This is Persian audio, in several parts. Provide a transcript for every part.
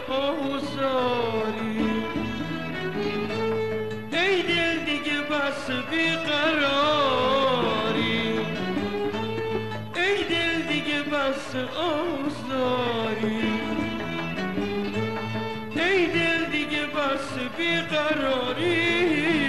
آزاری، ای دل دیگه بس بیقراری، ای دل دیگه بس آزاری، ای دل دیگه بس بیقراری.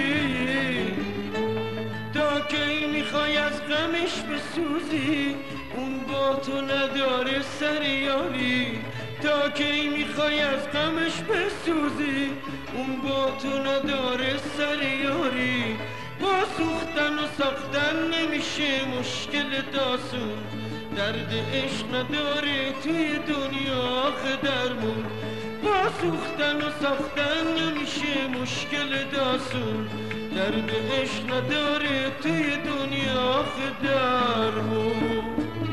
تا کی میخوای از غمش بسوزی، اون با تو نداره سر یاری. تا کی میخوای از غمش بسوزی، اون با تو نداره سر یاری. با سوختن و ساختن نمیشه مشکل داسون، درد عشق نداره توی دنیا آخه درمون. با سوختن و ساختن نمیشه مشکل داسون، درد عشق نداره توی دنیا آخه درمون.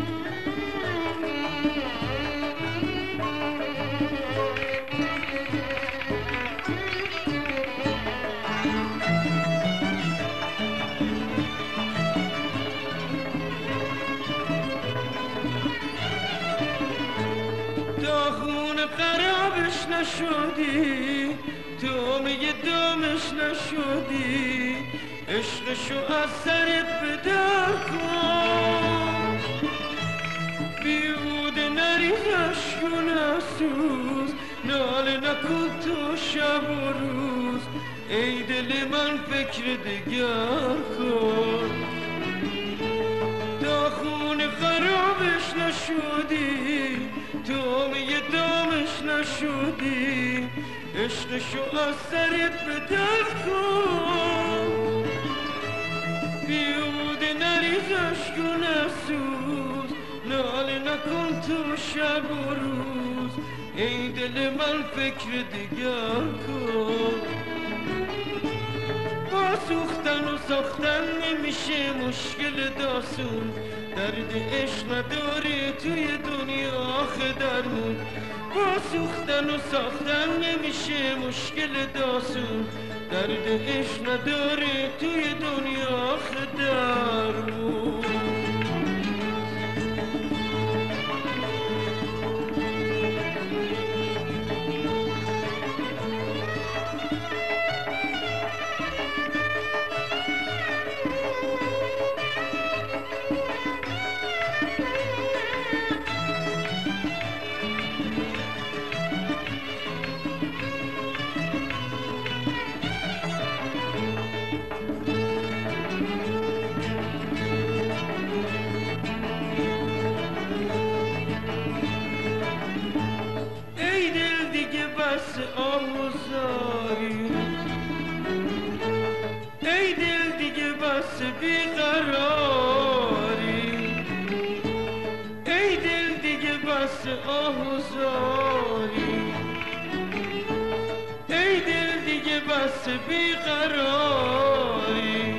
خرابش نشدی، تو میگه دامش نشدی، عشقشو از سرت بدر کن. بیهوده نریز عشق و نسوز، ناله نکن تو شب و روز، ای دل من فکر دگر کن. تا خونه خرابش نشدی، تو میگه دامش نشدی، عشقشو از سرت بدر کن. بیهوده نریز عشق و نسوز، ناله نکن تو شب و روز، ای دل من فکر دگر کن. با سوختن و ساختن نمیشه مشکل داسون، درد عشق نداره توی دنیا آخه درمون. با سوختن و ساختن نمیشه مشکل داسون، درد عشق نداره توی دنیا آخه درمون. آزاری، ای دل دیگه بس بیقراری، ای دل دیگه بس آزاری، ای دل دیگه بس بیقراری.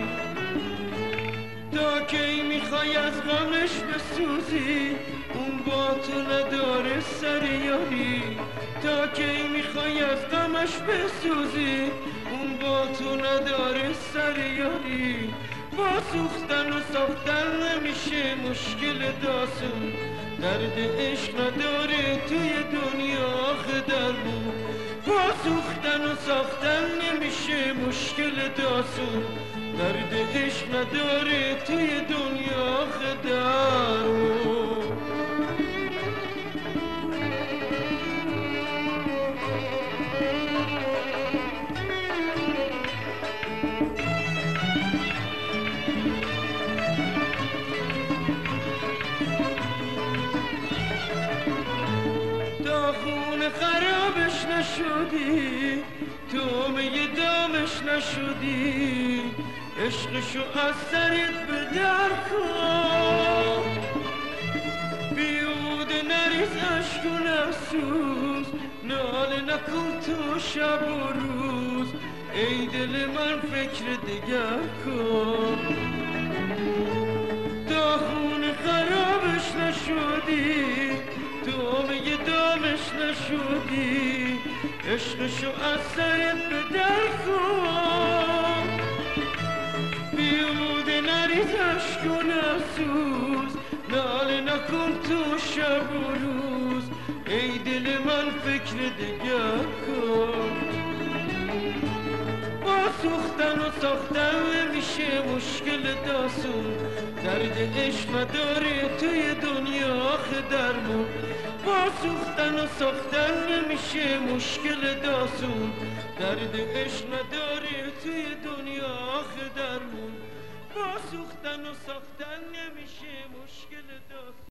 تا کی میخوای از غمش بسوزی، اون با تو نداره سر یاری. تا کی میخوای از غمش بسوزی، اون با تو نداره سر یاری. با سوختن و ساختن نمیشه مشکل داسون، درد عشق نداره توی دنیا آخه درمون. با سوختن و ساختن نمیشه مشکل داسون، درد عشق نداره توی دنیا آخه درمون. خرابش نشدی، تو میگه دامش نشدی، عشقشو از سرت بدر کن. بیهوده نریز عشق و نسوز، ناله نکن تو شب و روز، ای دل من فکر دگر کن. تا خونه خرابش نشدی، تو میگه دامش نشدی، عشقشو از سرت بدر کن. بیهوده نریز عشق و نسوز، ناله نکن تو شب و روز، ای دل من فکر دگر کن. با سوختن و ساختن نمیشه مشکل داسون، درد عشق نداره توی دنیا آخه درمون. با سوختن و ساختن نمیشه مشکل داسون، درد عشق نداره توی دنیا آخه درمون. با سوختن و ساختن نمیشه مشکل داسون.